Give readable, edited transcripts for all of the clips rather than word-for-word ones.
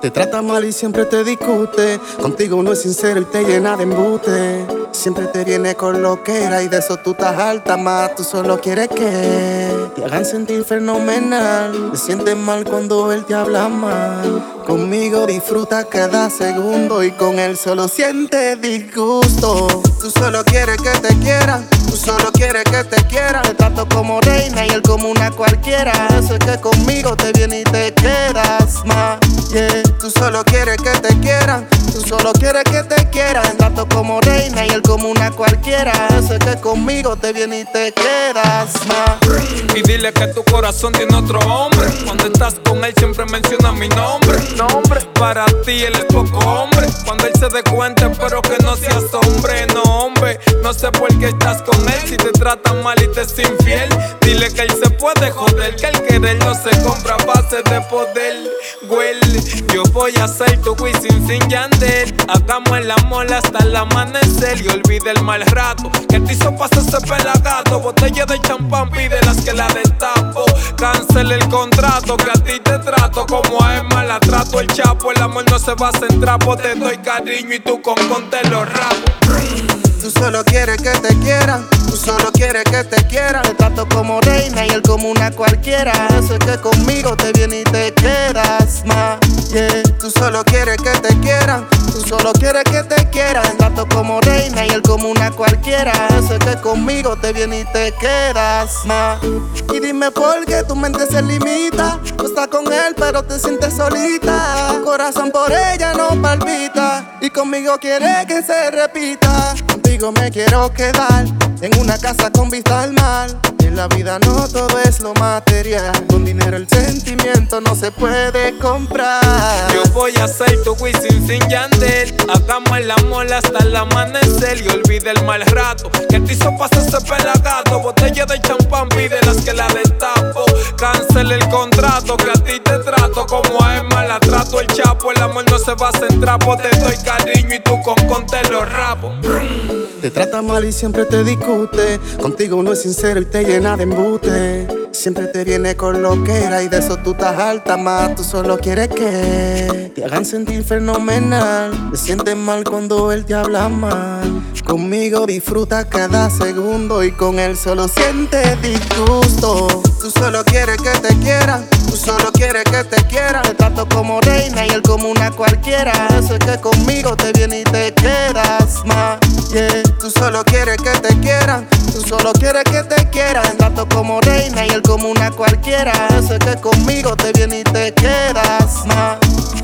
Te trata mal y siempre te discute. Contigo no es sincero y te llena de embute. Siempre te viene con lo que era y de eso tú estás alta más. Tú solo quieres que te hagan sentir fenomenal. Te sientes mal cuando él te habla mal. Conmigo disfruta cada segundo y con él solo sientes disgusto. Tú solo quieres que te quieran, tú solo quieres que te quieran. Te trato como reina y él como una cualquiera. Eso es que conmigo te viene y te quedas más, yeah. Tú solo quieres que te quieran, tú solo quieres que te quieran. Te trato como reina y él como una cualquiera. Eso es que conmigo te viene y te quedas más. Y dile que tu corazón tiene otro hombre. Cuando estás con él siempre menciona mi nombre. Para ti él es poco hombre. Cuando él se dé cuenta espero que no seas hombre. No hombre, no sé por qué estás con él. Si te trata mal y te es infiel, dile que él se puede joder, que el querer no se compra a base de poder. Well, yo voy a ser tu Wisin sin Yandel. Hagamos el amor hasta el amanecer y olvide el mal rato que te hizo pasarse pelagato. Botella de champán, pide las que la destapo. Cancela el contrato que a ti te trato como a Emma la trato. El chapo, el amor no se basa en trapo. Te doy cariño y tú con te lo rapo. Tú solo quieres que te quieran, tú solo quieres que te quieran. Te trato como reina y él como una cualquiera. Eso es que conmigo te viene y te quedas más, yeah. Tú solo quieres que te quieran, tú solo quieres que te quieran. Te trato como reina y él como una cualquiera. Eso es que conmigo te viene y te quedas más. Y dime por qué tu mente se limita. Tú estás con él pero te sientes solita. Tu corazón por ella no palpita y conmigo quiere que se repita. Contigo me quiero quedar en una casa con vista al mar. En la vida no todo es lo material. Con dinero el sentimiento no se puede comprar. Yo voy a ser tu Wisin sin Yandel. Hagamos el amor hasta el amanecer y olvide el mal rato que te hizo pasarse pelagato. Botella de champán, pide las que la destapo. Cancela el contrato que a ti te trato como a Emma la trato. El chapo, el amor no se basa en trapo. Te doy cariño y tú con te lo rapo. Te trata mal y siempre te discute. Contigo no es sincero y te llena de embute. Siempre te viene con lo que era y de eso tú estás alta más. Tú solo quieres que te hagan sentir fenomenal. Te sientes mal cuando él te habla mal. Conmigo disfruta cada segundo y con él solo sientes disgusto. Tú solo quieres que te quieran, tú solo quieres que te quieran. Te trato como reina y él como una cualquiera. Eso es que conmigo te viene y te quedas más, yeah. Tú solo quieres que te quieran, tú solo quieres que te quieran. Te trato como reina y él como una cualquiera. Eso es que conmigo te viene y te quedas más.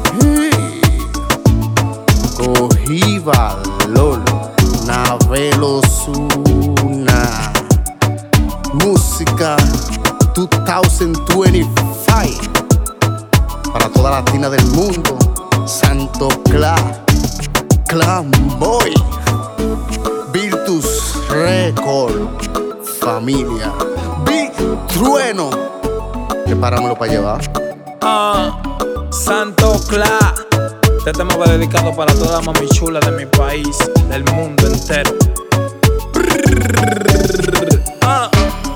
Cogí valor, Navelo Zuna. Música 2025 para toda la latina del mundo. Santo Clan Boy, Virtus Record, familia, Big Trueno. Preparámoslo para llevar. Santo Cla. Este tema va dedicado para toda la mami chula de mi país, del mundo entero.